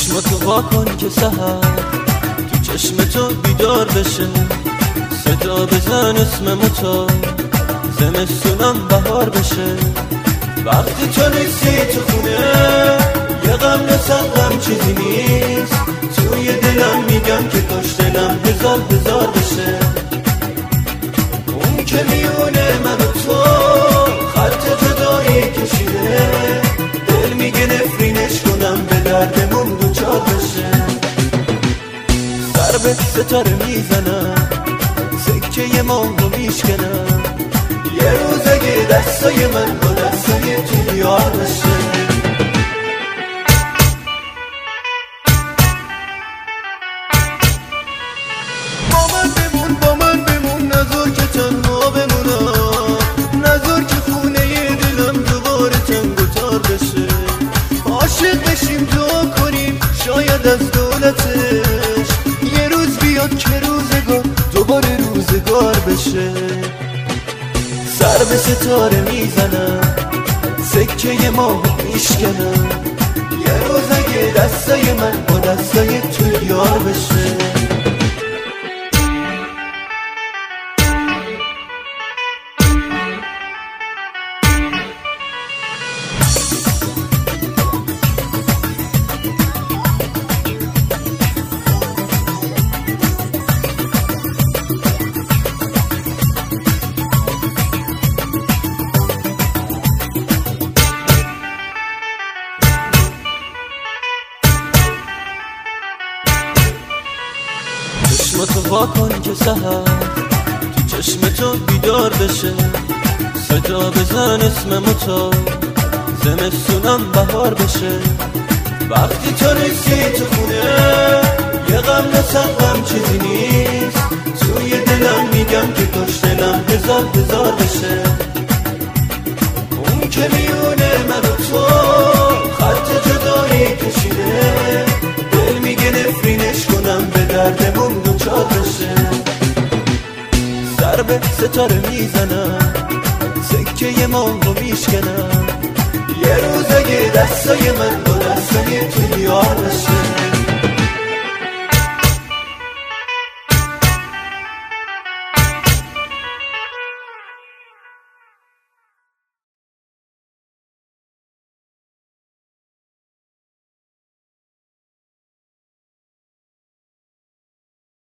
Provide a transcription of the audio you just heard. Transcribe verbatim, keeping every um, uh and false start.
چشماتو وا کن که سحر تو چشم تو بیدار بشه، صدا بزن اسممو تا زمستونم بهار بشه. وقتی تو نیستی تو خونه یه غم نسقم چیزی نیست، توی دلم میگم که کاش دلم هزار هزار بشه. اون که میونه من و تو خط جدایی کشیده، دل میگه نفرینش کنم به دردمون دوچار بشه. سر به ستاره میزنم، سکه ماهو میشکنم، یه روز اگه دستای من با دستای تو بیار بشه. با من بمون با من بمون، نذار که تنها بمونم، نذار که خونه دلم دوباره تنگ و تار بشه. عاشق بشیم دعا کنیم شاید از دولتش یه روز بیاد که روزگار دوباره روزگار بشه. سر به ستاره میزنم، سکه ماهو میشکنم، یه روز اگه دستای من با دستای تو یار بشه. چشماتو وا کن که سحر تو چشم تو بیدار بشه، صدا بزن اسممو تا زمستونم بهار بشه. وقتی تو نیستی تو خونه یه غم نسقم چیزی نیست، توی دلم میگم که کاش دلم هزار هزار بشه. اون که میونه من و تو خط جدایی کشیده، دل میگه نفرینش کنم به دردمون دوچار بشه. سر به ستاره میزنم، سکه ماهو میشکنم، یه روز اگه دستای من با دستای تو